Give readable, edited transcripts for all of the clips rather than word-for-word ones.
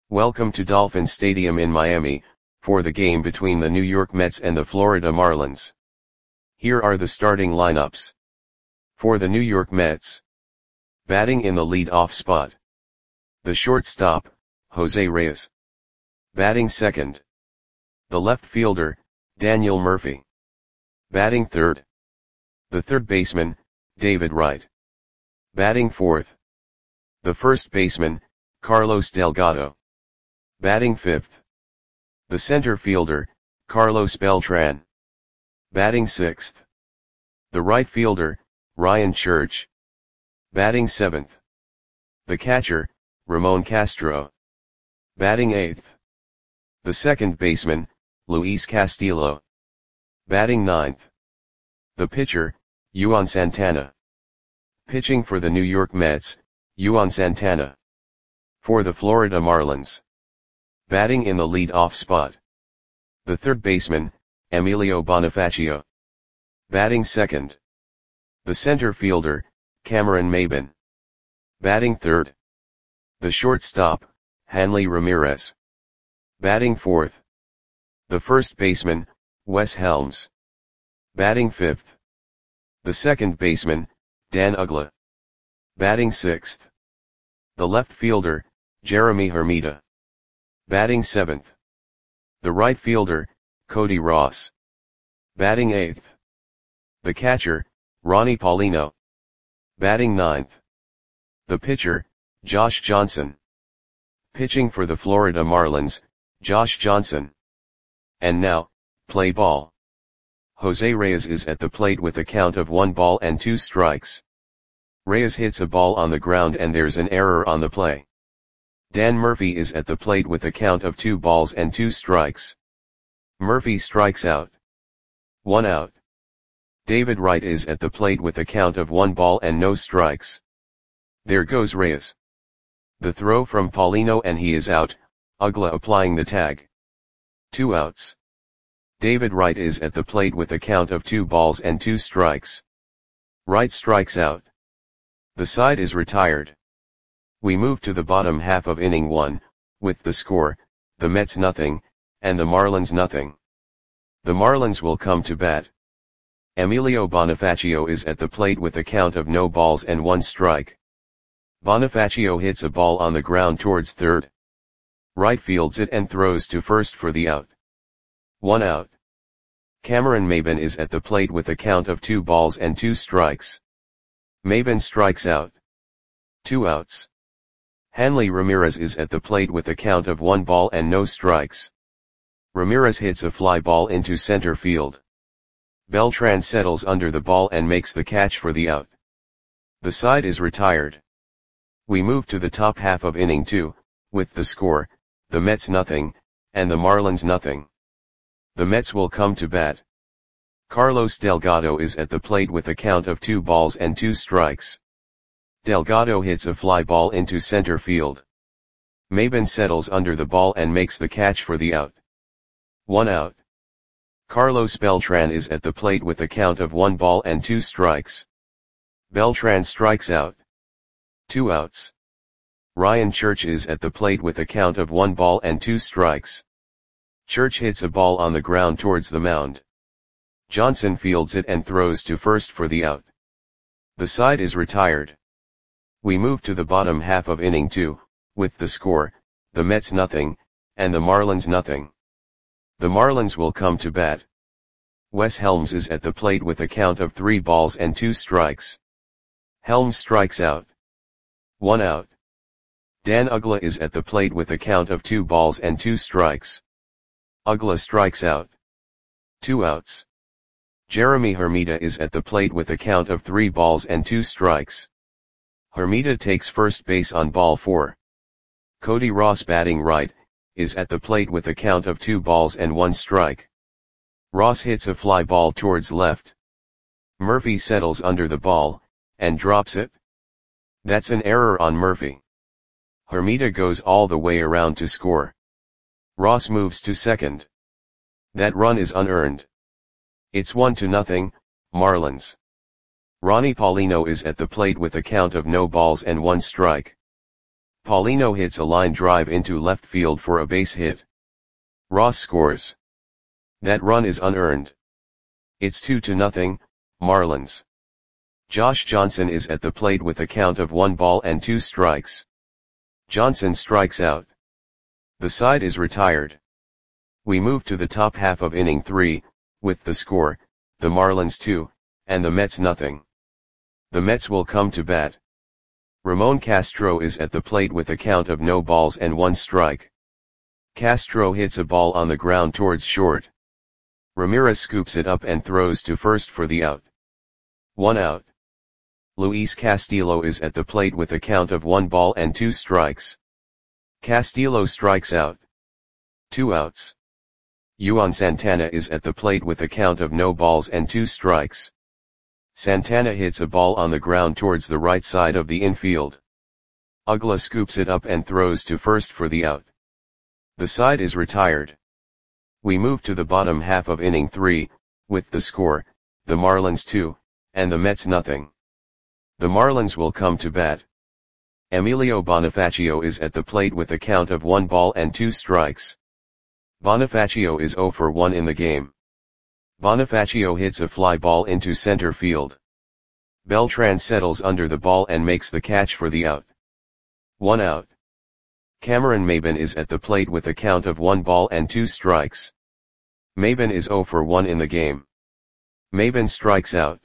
Welcome to Dolphin Stadium in Miami, for the game between the New York Mets and the Florida Marlins. Here are the starting lineups. For the New York Mets. Batting in the lead-off spot. The shortstop, Jose Reyes. Batting second. The left fielder, Daniel Murphy. Batting third. The third baseman, David Wright. Batting fourth. The first baseman, Carlos Delgado. Batting fifth. The center fielder, Carlos Beltran. Batting sixth. The right fielder, Ryan Church. Batting seventh. The catcher, Ramon Castro. Batting eighth. The second baseman, Luis Castillo. Batting ninth. The pitcher, Juan Santana. Pitching for the New York Mets, Juan Santana. For the Florida Marlins. Batting in the lead-off spot. The third baseman, Emilio Bonifacio. Batting second. The center fielder, Cameron Maybin. Batting third. The shortstop, Hanley Ramirez. Batting fourth. The first baseman, Wes Helms. Batting fifth. The second baseman, Dan Uggla. Batting sixth. The left fielder, Jeremy Hermida. Batting seventh. The right fielder, Cody Ross. Batting eighth. The catcher, Ronnie Paulino. Batting ninth. The pitcher, Josh Johnson. Pitching for the Florida Marlins, Josh Johnson. And now, play ball. Jose Reyes is at the plate with a count of 1-2 strikes. Reyes hits a ball on the ground and there's an error on the play. Dan Murphy is at the plate with a count of 2-2 strikes. Murphy strikes out. 1 out. David Wright is at the plate with a count of 1 ball and no strikes. There goes Reyes. The throw from Paulino and he is out, Uggla applying the tag. 2 outs. David Wright is at the plate with a count of 2-2 strikes. Wright strikes out. The side is retired. We move to the bottom half of inning 1, with the score, the Mets nothing, and the Marlins nothing. The Marlins will come to bat. Emilio Bonifacio is at the plate with a count of no balls and 1 strike. Bonifacio hits a ball on the ground towards third. Wright fields it and throws to first for the out. 1 out. Cameron Maybin is at the plate with a count of 2-2 strikes. Maybin strikes out. 2 outs. Hanley Ramirez is at the plate with a count of 1 ball and no strikes. Ramirez hits a fly ball into center field. Beltran settles under the ball and makes the catch for the out. The side is retired. We move to the top half of inning 2, with the score, the Mets nothing, and the Marlins nothing. The Mets will come to bat. Carlos Delgado is at the plate with a count of 2-2 strikes. Delgado hits a fly ball into center field. Maybin settles under the ball and makes the catch for the out. 1 out. Carlos Beltran is at the plate with a count of 1-2 strikes. Beltran strikes out. 2 outs. Ryan Church is at the plate with a count of 1-2 strikes. Church hits a ball on the ground towards the mound. Johnson fields it and throws to first for the out. The side is retired. We move to the bottom half of inning 2, with the score, the Mets nothing, and the Marlins nothing. The Marlins will come to bat. Wes Helms is at the plate with a count of 3-2 strikes. Helms strikes out. 1 out. Dan Uggla is at the plate with a count of 2-2 strikes. Uggla strikes out. 2 outs. Jeremy Hermida is at the plate with a count of 3-2 strikes. Hermida takes first base on ball 4. Cody Ross batting right, is at the plate with a count of 2-1 strike. Ross hits a fly ball towards left. Murphy settles under the ball, and drops it. That's an error on Murphy. Hermida goes all the way around to score. Ross moves to second. That run is unearned. It's 1-0, Marlins. Ronnie Paulino is at the plate with a count of no balls and 1 strike. Paulino hits a line drive into left field for a base hit. Ross scores. That run is unearned. It's 2-0, Marlins. Josh Johnson is at the plate with a count of 1 ball and 2 strikes. Johnson strikes out. The side is retired. We move to the top half of inning 3, with the score, the Marlins 2, and the Mets nothing. The Mets will come to bat. Ramon Castro is at the plate with a count of no balls and 1 strike. Castro hits a ball on the ground towards short. Ramirez scoops it up and throws to first for the out. 1 out. Luis Castillo is at the plate with a count of 1 ball and 2 strikes. Castillo strikes out. 2 outs. Juan Santana is at the plate with a count of no balls and 2 strikes. Santana hits a ball on the ground towards the right side of the infield. Uggla scoops it up and throws to first for the out. The side is retired. We move to the bottom half of inning 3, with the score, the Marlins 2, and the Mets nothing. The Marlins will come to bat. Emilio Bonifacio is at the plate with a count of 1 ball and 2 strikes. Bonifacio is 0 for 1 in the game. Bonifacio hits a fly ball into center field. Beltran settles under the ball and makes the catch for the out. 1 out. Cameron Maybin is at the plate with a count of 1 ball and 2 strikes. Maybin is 0 for 1 in the game. Maybin strikes out.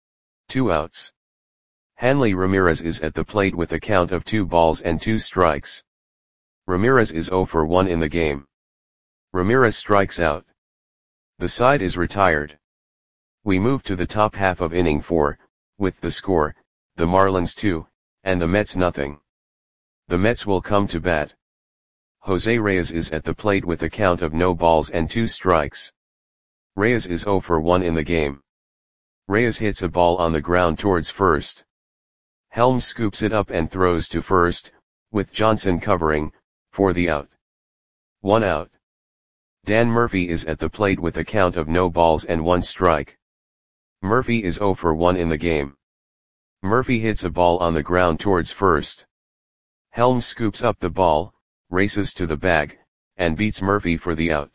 2 outs. Hanley Ramirez is at the plate with a count of 2 balls and 2 strikes. Ramirez is 0 for 1 in the game. Ramirez strikes out. The side is retired. We move to the top half of inning 4, with the score, the Marlins 2, and the Mets nothing. The Mets will come to bat. Jose Reyes is at the plate with a count of no balls and 2 strikes. Reyes is 0 for 1 in the game. Reyes hits a ball on the ground towards first. Helms scoops it up and throws to first, with Johnson covering, for the out. 1 out. Dan Murphy is at the plate with a count of no balls and 1 strike. Murphy is 0 for 1 in the game. Murphy hits a ball on the ground towards first. Helms scoops up the ball, races to the bag, and beats Murphy for the out.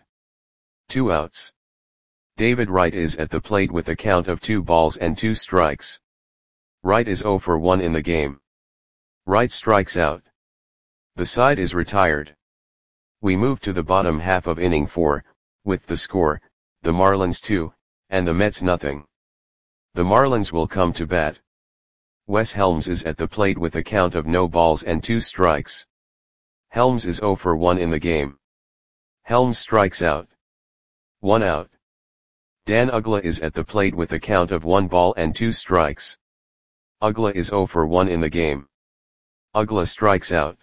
2 outs. David Wright is at the plate with a count of 2 balls and 2 strikes. Wright is 0 for 1 in the game. Wright strikes out. The side is retired. We move to the bottom half of inning 4, with the score, the Marlins 2, and the Mets nothing. The Marlins will come to bat. Wes Helms is at the plate with a count of no balls and 2 strikes. Helms is 0 for 1 in the game. Helms strikes out. 1 out. Dan Uggla is at the plate with a count of 1 ball and 2 strikes. Uggla is 0 for 1 in the game. Uggla strikes out.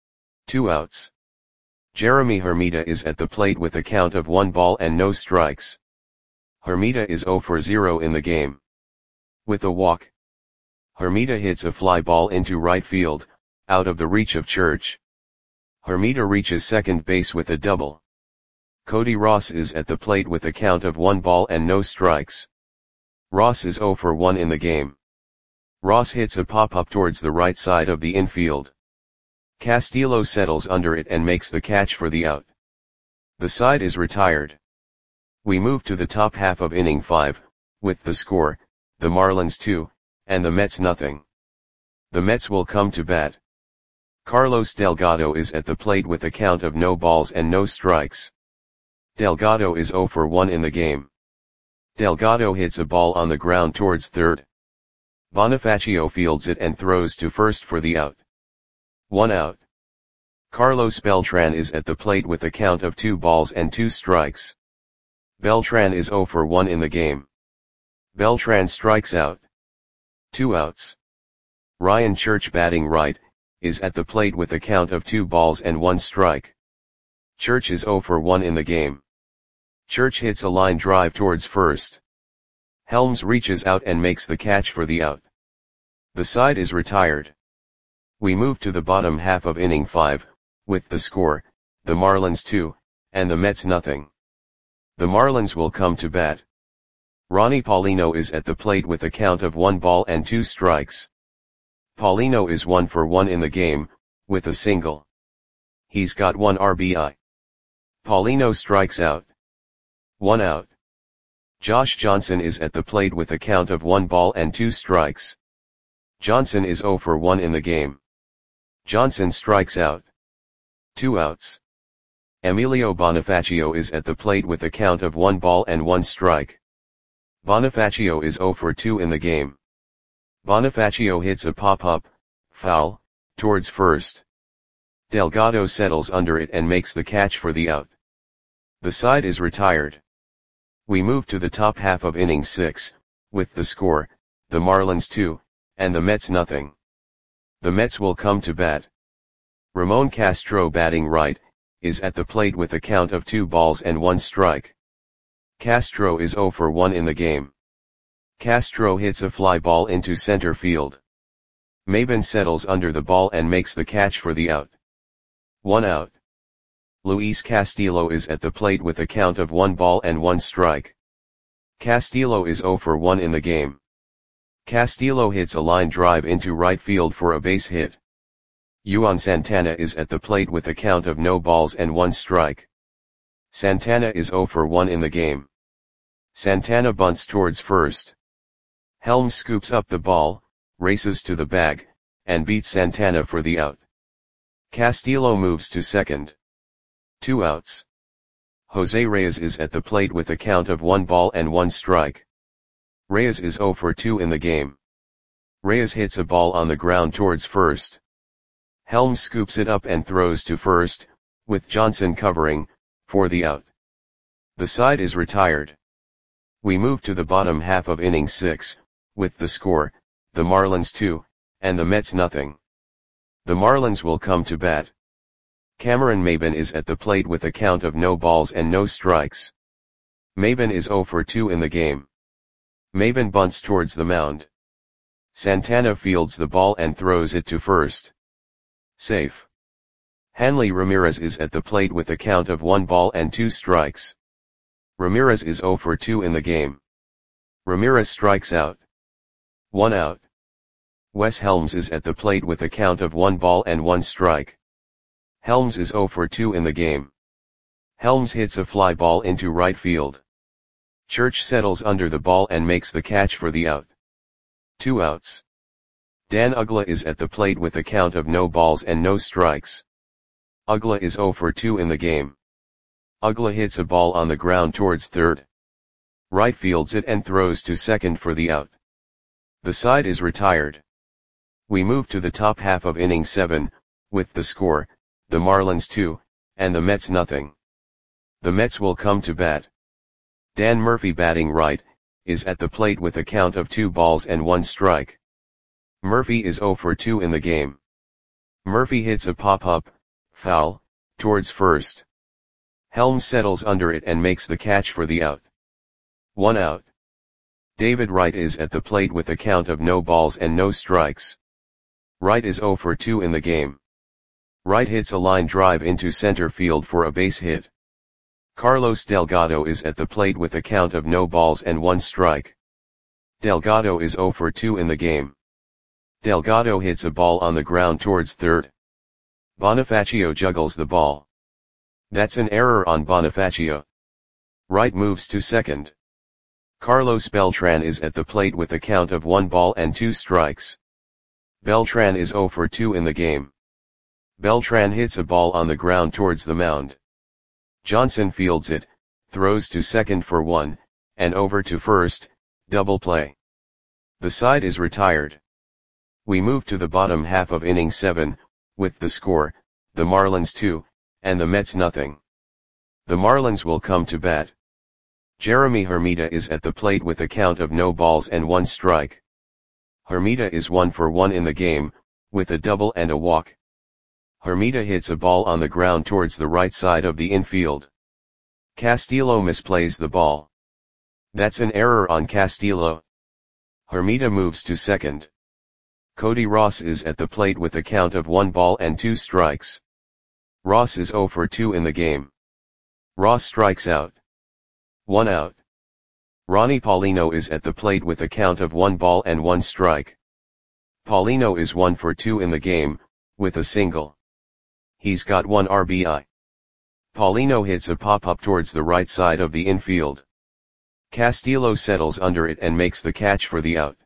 2 outs. Jeremy Hermida is at the plate with a count of 1 ball and no strikes. Hermida is 0 for 0 in the game. With a walk. Hermida hits a fly ball into right field, out of the reach of Church. Hermida reaches second base with a double. Cody Ross is at the plate with a count of 1 ball and no strikes. Ross is 0 for 1 in the game. Ross hits a pop-up towards the right side of the infield. Castillo settles under it and makes the catch for the out. The side is retired. We move to the top half of inning 5, with the score, the Marlins 2, and the Mets nothing. The Mets will come to bat. Carlos Delgado is at the plate with a count of no balls and no strikes. Delgado is 0 for 1 in the game. Delgado hits a ball on the ground towards third. Bonifacio fields it and throws to first for the out. 1 out. Carlos Beltran is at the plate with a count of 2 balls and 2 strikes. Beltran is 0 for 1 in the game. Beltran strikes out. 2 outs. Ryan Church batting right, is at the plate with a count of 2 balls and 1 strike. Church is 0 for 1 in the game. Church hits a line drive towards first. Helms reaches out and makes the catch for the out. The side is retired. We move to the bottom half of inning 5, with the score, the Marlins 2, and the Mets nothing. The Marlins will come to bat. Ronnie Paulino is at the plate with a count of 1 ball and 2 strikes. Paulino is 1 for 1 in the game, with a single. He's got 1 RBI. Paulino strikes out. 1 out. Josh Johnson is at the plate with a count of 1 ball and 2 strikes. Johnson is 0 for 1 in the game. Johnson strikes out. 2 outs. Emilio Bonifacio is at the plate with a count of 1 ball and 1 strike. Bonifacio is 0 for 2 in the game. Bonifacio hits a pop-up, foul, towards first. Delgado settles under it and makes the catch for the out. The side is retired. We move to the top half of inning 6, with the score, the Marlins 2, and the Mets nothing. The Mets will come to bat. Ramon Castro, batting right, is at the plate with a count of 2 balls and 1 strike. Castro is 0 for 1 in the game. Castro hits a fly ball into center field. Maben settles under the ball and makes the catch for the out. 1 out. Luis Castillo is at the plate with a count of 1 ball and 1 strike. Castillo is 0 for 1 in the game. Castillo hits a line drive into right field for a base hit. Juan Santana is at the plate with a count of no balls and 1 strike. Santana is 0 for 1 in the game. Santana bunts towards first. Helms scoops up the ball, races to the bag, and beats Santana for the out. Castillo moves to second. 2 outs. Jose Reyes is at the plate with a count of 1 ball and 1 strike. Reyes is 0 for 2 in the game. Reyes hits a ball on the ground towards first. Helms scoops it up and throws to first, with Johnson covering, for the out. The side is retired. We move to the bottom half of inning 6, with the score, the Marlins 2, and the Mets nothing. The Marlins will come to bat. Cameron Maben is at the plate with a count of no balls and no strikes. Maben is 0 for 2 in the game. Maben bunts towards the mound. Santana fields the ball and throws it to first. Safe. Hanley Ramirez is at the plate with a count of 1 ball and 2 strikes. Ramirez is 0 for 2 in the game. Ramirez strikes out. 1 out. Wes Helms is at the plate with a count of 1 ball and 1 strike. Helms is 0 for 2 in the game. Helms hits a fly ball into right field. Church settles under the ball and makes the catch for the out. 2 outs. Dan Uggla is at the plate with a count of no balls and no strikes. Uggla is 0 for 2 in the game. Uggla hits a ball on the ground towards third. Right fields it and throws to second for the out. The side is retired. We move to the top half of inning 7, with the score, the Marlins 2, and the Mets nothing. The Mets will come to bat. Dan Murphy, batting right, is at the plate with a count of 2 balls and 1 strike. Murphy is 0 for 2 in the game. Murphy hits a pop-up, foul, towards first. Helms settles under it and makes the catch for the out. 1 out. David Wright is at the plate with a count of no balls and no strikes. Wright is 0 for 2 in the game. Wright hits a line drive into center field for a base hit. Carlos Delgado is at the plate with a count of no balls and 1 strike. Delgado is 0 for 2 in the game. Delgado hits a ball on the ground towards third. Bonifacio juggles the ball. That's an error on Bonifacio. Wright moves to second. Carlos Beltran is at the plate with a count of 1 ball and 2 strikes. Beltran is 0 for 2 in the game. Beltran hits a ball on the ground towards the mound. Johnson fields it, throws to second for 1, and over to first, double play. The side is retired. We move to the bottom half of inning 7, with the score, the Marlins 2, and the Mets nothing. The Marlins will come to bat. Jeremy Hermida is at the plate with a count of 0 balls and 1 strike. Hermida is 1 for 1 in the game, with a double and a walk. Hermida hits a ball on the ground towards the right side of the infield. Castillo misplays the ball. That's an error on Castillo. Hermida moves to second. Cody Ross is at the plate with a count of 1 ball and 2 strikes. Ross is 0 for 2 in the game. Ross strikes out. 1 out. Ronnie Paulino is at the plate with a count of 1 ball and 1 strike. Paulino is 1 for 2 in the game, with a single. He's got 1 RBI. Paulino hits a pop-up towards the right side of the infield. Castillo settles under it and makes the catch for the out.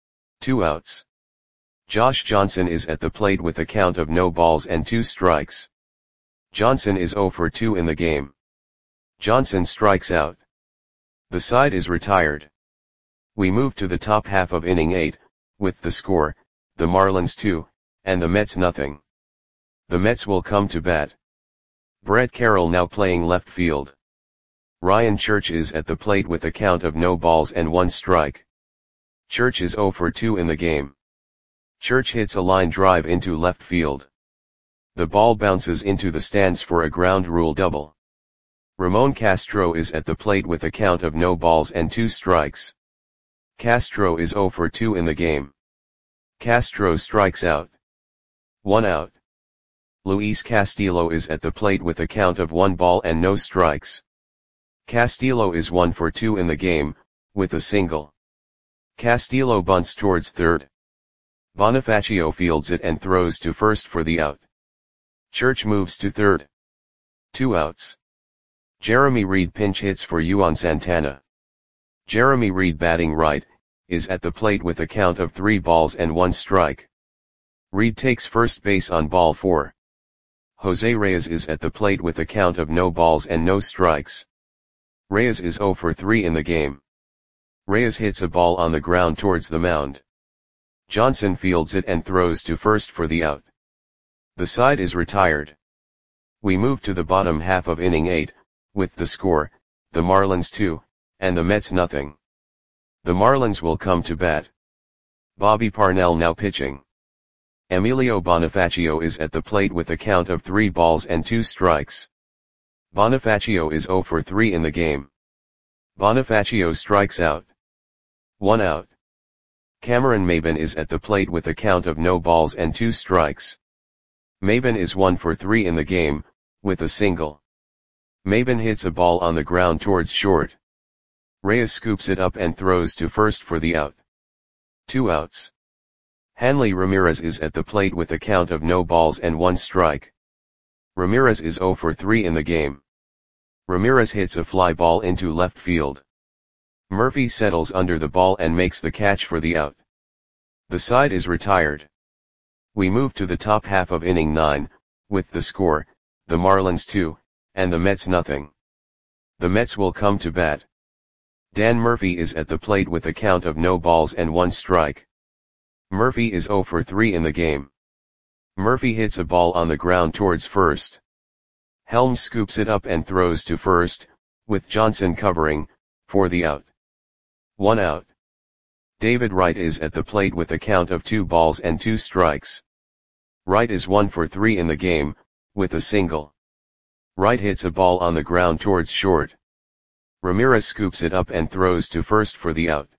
2 outs. Josh Johnson is at the plate with a count of no balls and 2 strikes. Johnson is 0 for 2 in the game. Johnson strikes out. The side is retired. We move to the top half of inning 8, with the score, the Marlins 2, and the Mets nothing. The Mets will come to bat. Brett Carroll now playing left field. Ryan Church is at the plate with a count of no balls and 1 strike. Church is 0 for 2 in the game. Church hits a line drive into left field. The ball bounces into the stands for a ground rule double. Ramon Castro is at the plate with a count of no balls and 2 strikes. Castro is 0 for 2 in the game. Castro strikes out. 1 out. Luis Castillo is at the plate with a count of 1 ball and no strikes. Castillo is 1 for 2 in the game, with a single. Castillo bunts towards third. Bonifacio fields it and throws to first for the out. Church moves to third. 2 outs. Jeremy Reed pinch hits for Juan Santana. Jeremy Reed batting right, is at the plate with a count of 3 balls and 1 strike. Reed takes first base on ball 4. Jose Reyes is at the plate with a count of no balls and no strikes. Reyes is 0 for 3 in the game. Reyes hits a ball on the ground towards the mound. Johnson fields it and throws to first for the out. The side is retired. We move to the bottom half of inning 8, with the score, the Marlins 2, and the Mets nothing. The Marlins will come to bat. Bobby Parnell now pitching. Emilio Bonifacio is at the plate with a count of 3 balls and 2 strikes. Bonifacio is 0 for 3 in the game. Bonifacio strikes out. 1 out. Cameron Maybin is at the plate with a count of no balls and 2 strikes. Maybin is 1 for 3 in the game, with a single. Maybin hits a ball on the ground towards short. Reyes scoops it up and throws to first for the out. 2 outs. Hanley Ramirez is at the plate with a count of no balls and 1 strike. Ramirez is 0 for 3 in the game. Ramirez hits a fly ball into left field. Murphy settles under the ball and makes the catch for the out. The side is retired. We move to the top half of inning 9, with the score, the Marlins 2, and the Mets nothing. The Mets will come to bat. Dan Murphy is at the plate with a count of no balls and 1 strike. Murphy is 0 for 3 in the game. Murphy hits a ball on the ground towards first. Helms scoops it up and throws to first, with Johnson covering, for the out. 1 out. David Wright is at the plate with a count of 2 balls and 2 strikes. Wright is 1 for 3 in the game, with a single. Wright hits a ball on the ground towards short. Ramirez scoops it up and throws to first for the out.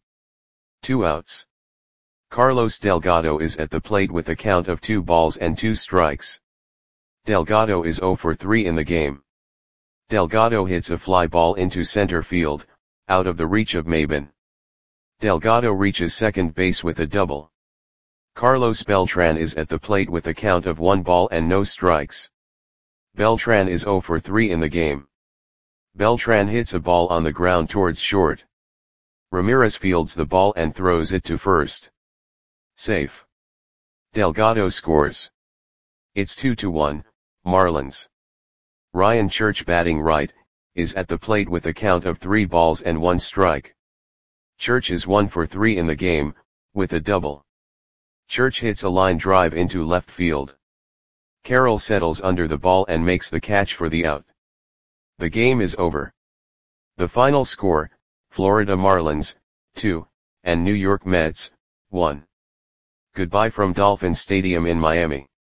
2 outs. Carlos Delgado is at the plate with a count of 2 balls and 2 strikes. Delgado is 0 for 3 in the game. Delgado hits a fly ball into center field, out of the reach of Maybin. Delgado reaches second base with a double. Carlos Beltran is at the plate with a count of 1 ball and no strikes. Beltran is 0 for 3 in the game. Beltran hits a ball on the ground towards short. Ramirez fields the ball and throws it to first. Safe. Delgado scores. It's 2-1, Marlins. Ryan Church batting right, is at the plate with a count of 3 balls and 1 strike. Church is 1 for 3 in the game, with a double. Church hits a line drive into left field. Carroll settles under the ball and makes the catch for the out. The game is over. The final score, Florida Marlins, 2, and New York Mets, 1. Goodbye from Dolphin Stadium in Miami.